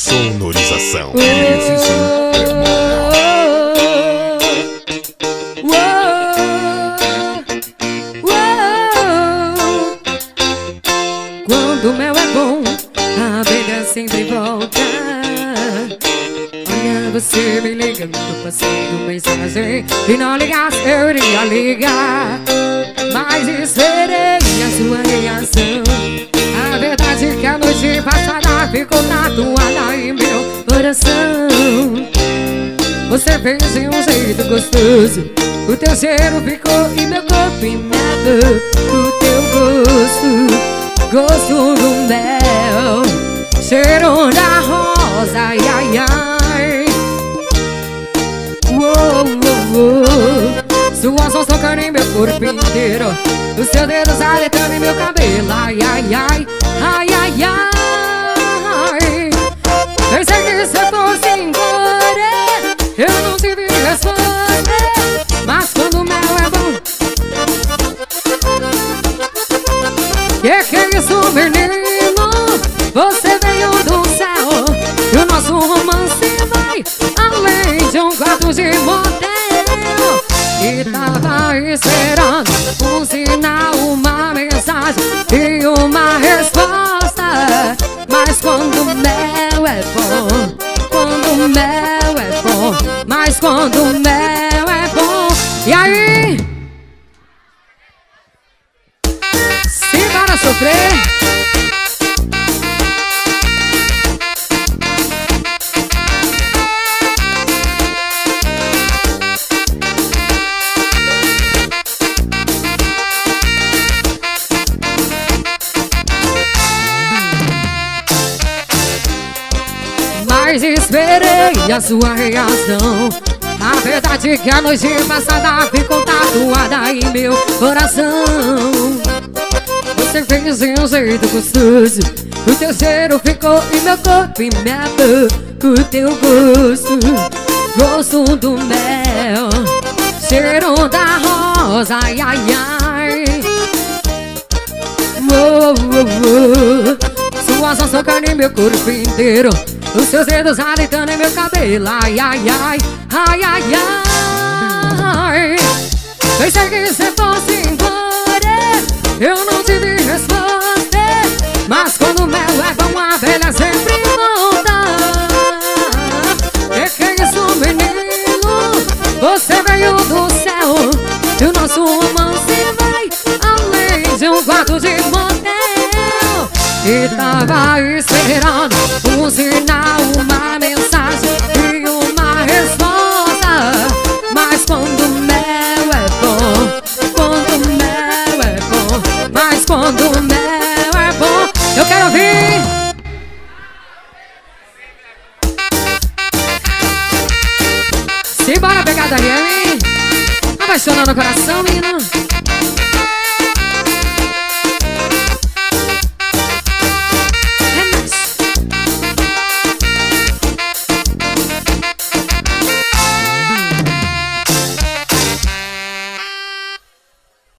Sonorização. Quando o mel é bom, a abelha sempre volta. Olha você me ligando, passando mensagem. E não ligasse, eu iria ligar, mas esperei a sua reação. A verdade é que a noite passada ficou tatuada em meu coração. Você fez de um jeito gostoso, o teu cheiro ficou em meu corpo e me deu o teu gosto, gosto do mel, cheiro da rosa, ai, ai, ai. Uou, uou, uou. Suas mãos tocando em meu corpo inteiro, os seus dedos aletando em meu cabelo, ai, ai, ai, ai, ai, ai. Pensei que se fosse embora, eu não tive resposta, mas quando o mel é bom. Que é isso, menino? Você veio do céu e o nosso romance vai além de um quarto de motel. E tava esperando um sinal, uma mensagem e uma resposta. Mas quando o mel é bom, quando o mel é bom, mas quando o mel é bom. E aí? Simbora sofrer. Mas esperei a sua reação. A verdade é que a noite passada ficou tatuada em meu coração. Você fez de um jeito gostoso, o teu cheiro ficou em meu corpo e me deu o teu gosto, gosto do mel, cheiro da rosa, ai, ai, ai. Uou, uou, uou. Suas mãos tocando em meu corpo inteiro, os seus dedos alitando em meu cabelo, ai, ai, ai, ai, ai, ai. Pensei que se fosse embora, eu não tive resposta, mas quando o mel é bom, a abelha sempre volta. Que é isso, menino? Você veio do céu e o nosso romance vai além de um quarto de motel. E tava esperando um sinal, uma mensagem e uma resposta. Mas quando o mel é bom, quando o mel é bom, mas quando o mel é bom, eu quero ouvir. Simbora pegar Daniel, hein? Apaixonando o coração, menino.